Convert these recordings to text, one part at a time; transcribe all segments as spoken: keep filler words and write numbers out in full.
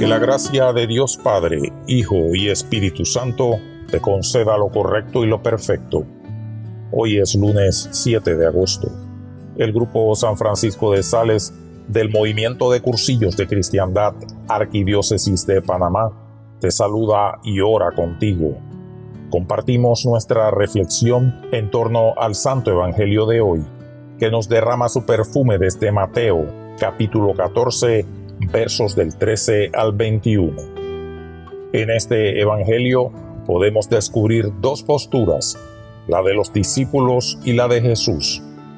Que la gracia de Dios Padre, Hijo y Espíritu Santo te conceda lo correcto y lo perfecto. Hoy es lunes siete de agosto. El Grupo San Francisco de Sales del Movimiento de Cursillos de Cristiandad, Arquidiócesis de Panamá, te saluda y ora contigo. Compartimos nuestra reflexión en torno al Santo Evangelio de hoy, que nos derrama su perfume desde Mateo, capítulo catorce, versos del trece al veintiuno. En este Evangelio podemos descubrir dos posturas, la de los discípulos y la de Jesús.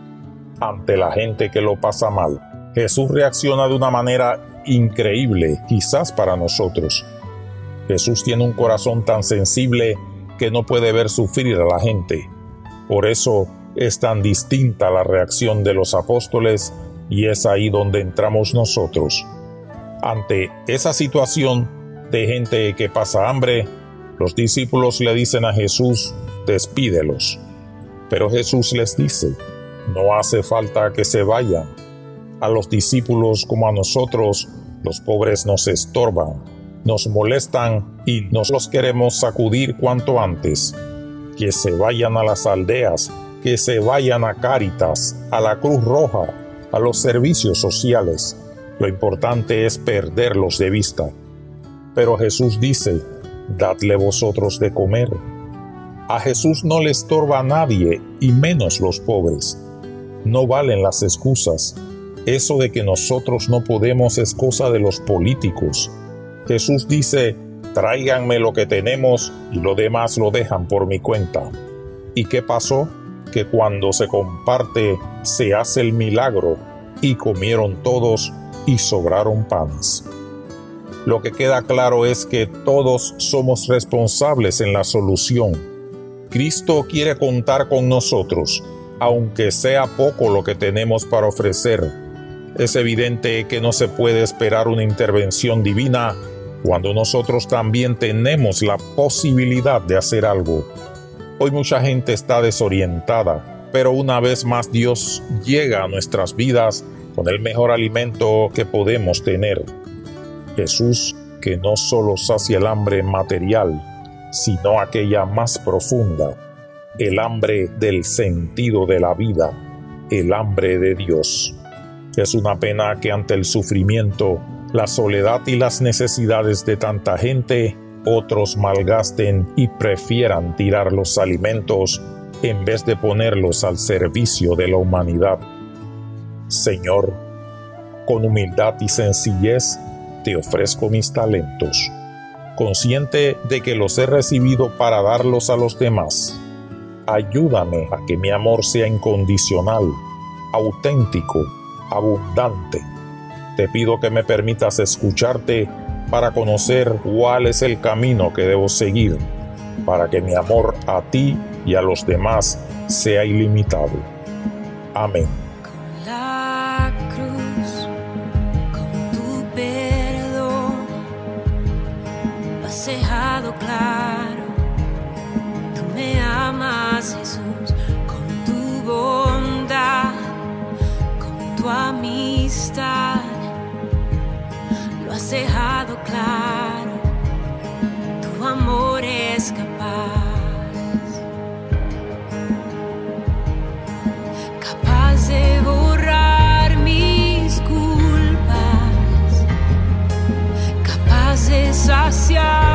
Ante la gente que lo pasa mal, Jesús reacciona de una manera increíble, quizás para nosotros. Jesús tiene un corazón tan sensible que no puede ver sufrir a la gente. Por eso es tan distinta la reacción de los apóstoles y es ahí donde entramos nosotros. Ante esa situación de gente que pasa hambre, los discípulos le dicen a Jesús, despídelos. Pero Jesús les dice, no hace falta que se vayan. A los discípulos como a nosotros, los pobres nos estorban, nos molestan y nos los queremos sacudir cuanto antes. Que se vayan a las aldeas, que se vayan a Cáritas, a la Cruz Roja, a los servicios sociales. Lo importante es perderlos de vista. Pero Jesús dice, dadle vosotros de comer. A Jesús no le estorba a nadie, y menos los pobres. No valen las excusas. Eso de que nosotros no podemos es cosa de los políticos. Jesús dice, tráiganme lo que tenemos y lo demás lo dejan por mi cuenta. ¿Y qué pasó? Que cuando se comparte, se hace el milagro, y comieron todos y sobraron panes. Lo que queda claro es que todos somos responsables en la solución. Cristo quiere contar con nosotros, aunque sea poco lo que tenemos para ofrecer. Es evidente que no se puede esperar una intervención divina cuando nosotros también tenemos la posibilidad de hacer algo. Hoy mucha gente está desorientada, pero una vez más Dios llega a nuestras vidas con el mejor alimento que podemos tener. Jesús, que no solo sacia el hambre material, sino aquella más profunda, el hambre del sentido de la vida, el hambre de Dios. Es una pena que ante el sufrimiento, la soledad y las necesidades de tanta gente, otros malgasten y prefieran tirar los alimentos en vez de ponerlos al servicio de la humanidad. Señor, con humildad y sencillez te ofrezco mis talentos, consciente de que los he recibido para darlos a los demás. Ayúdame a que mi amor sea incondicional, auténtico, abundante. Te pido que me permitas escucharte para conocer cuál es el camino que debo seguir, para que mi amor a ti y a los demás sea ilimitado. Amén. Con la cruz, con tu perdón, lo has dejado claro. Tú me amas, Jesús, con tu bondad, con tu amistad. Lo has dejado claro, tu amor es capaz. Capaz de borrar mis culpas, capaz de saciar